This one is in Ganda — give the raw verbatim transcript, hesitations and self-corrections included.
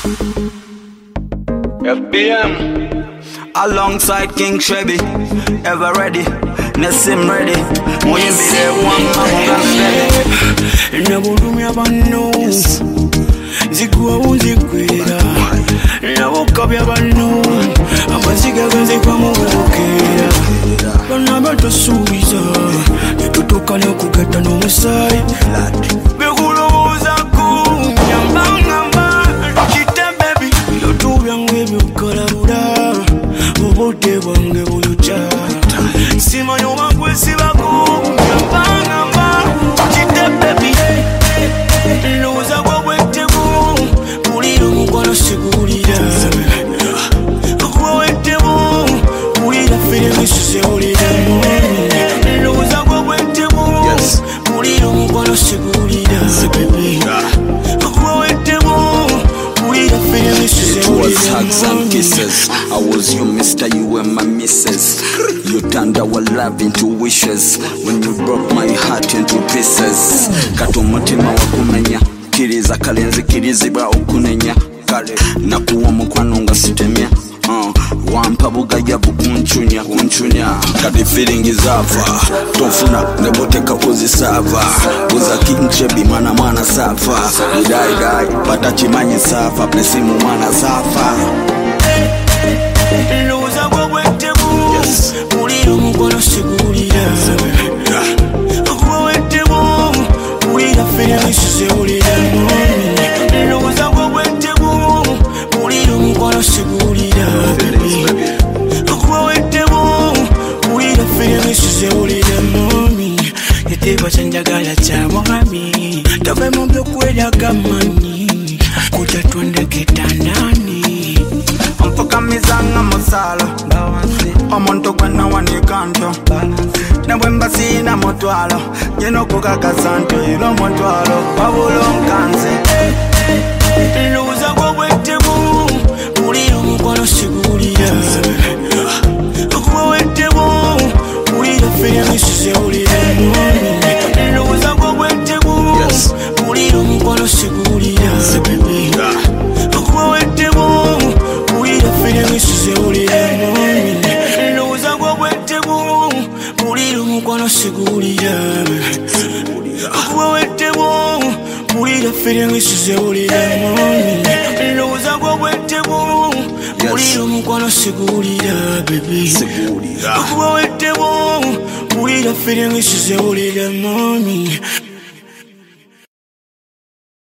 F B M alongside King Shabby, ever ready, Nessim ready. When you be there, one man gonna be never do me about no. Zigua zigwira, never copy about no. I'm a zigga when they come over. But I'm about to squeeze. You to talk on your cook no side. Begulo zaku, yambang yamba, chita baby. You do young baby, colabora. Obote wange bulucha. Sima yo mangwe sibaku, yambang yamba, chita baby. Loza kwa wete bu, uliro mkono sigurira. Kwa wete bu, ulira fere misuse ulira. Loza kwa wete bu, uliro mkono sigurira. Kwa wete bu, ulira fere misuse ulira. It was hugs and kisses. I was your mister, you were my missus. You turned our love into wishes when you broke my heart into pieces. Kato mutima wakumenya kiriza kalenzi kirizibwa okunenya kale nakuwa mukwano nga sitemya uh, wampa bugaya bukunchunya kunchunya kati feeling izava tofuna neboteka kozisava uza kinchebi mwana mwana safa dai dai batachimanyi safa plesimu mwana safa Loza kwa wete bu, uliro mkono sigurira. Kwa wete bu, ulira fere misuse ulira. Loza kwa wete bu, uliro mkono sigurira. Kwa wete bu, ulira fere misuse ulira. Mami, yeteba chanjagala cha mwami. Tove mbyo kweda kamani, kuja tuende kitandani. Mfuka mizanga masala omuntu gwenna wanikanto nebwemba sina mutwalo jeno kukakasanto ilo mutwalo wabula onkanze Loza kwa wete bu, uliro mkono sigurira. Kwa wete bu, ulira fere misuse ulira. Loza kwa wete bu, uliro mkono sigurira. Kwa wete bu, ulira fere misuse ulira. Loza kwa wete bu, uliro mkono sigurira. Kwa wete bu, ulira fere misuse ulira. Loza kwa wete bu, uliro mkono sigurira baby. Kwa wete bu, ulira fere misuse ulira mami.